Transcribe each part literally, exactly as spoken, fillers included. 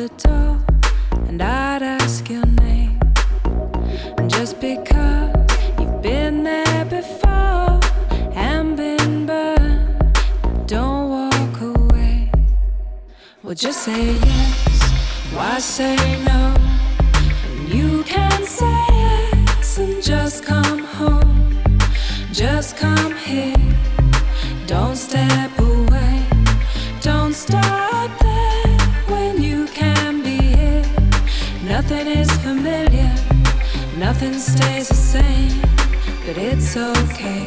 the door and I'd ask your name. And just because you've been there before and been burned, don't walk away. Well, just say yes, why say no? And you can say yes and just come home. Just come here, don't step away. Don't stop there when you can be here. Nothing is familiar, nothing stays the same, but it's okay.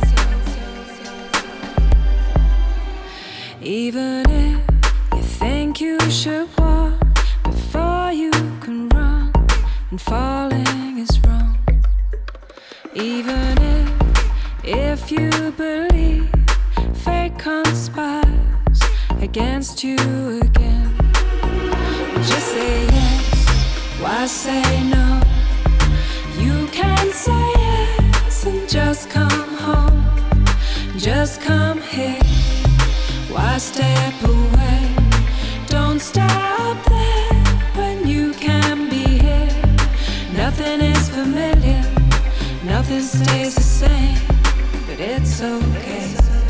Even if you think you should walk before you can run, and falling is wrong. Even if, if you believe fate conspires against you again, just say yes, why say no? You can say yes and just come home. Just come here, why step away? Don't stop there when you can be here. Nothing is familiar, nothing stays the same, but it's okay.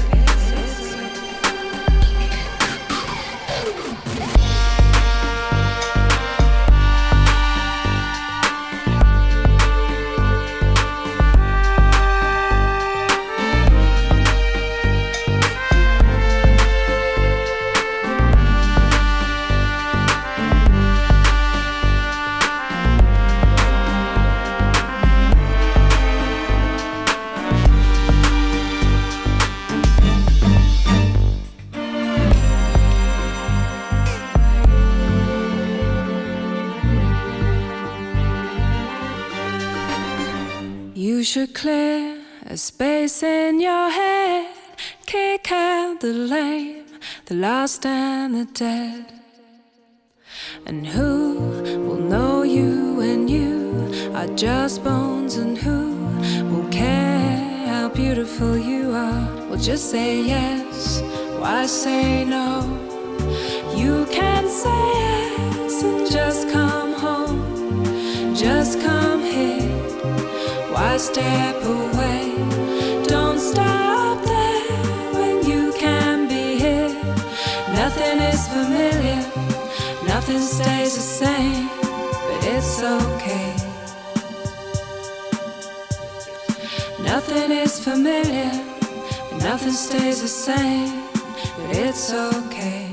You should clear a space in your head, kick out the lame, the lost and the dead. And who will know you when you are just bones? And who will care how beautiful you are? Well, just say yes, why say no? You can say yes and just come home. Just come here, why step away? Don't stop there when you can be here. Nothing is familiar, nothing stays the same, but it's okay. Nothing is familiar, nothing stays the same, but it's okay.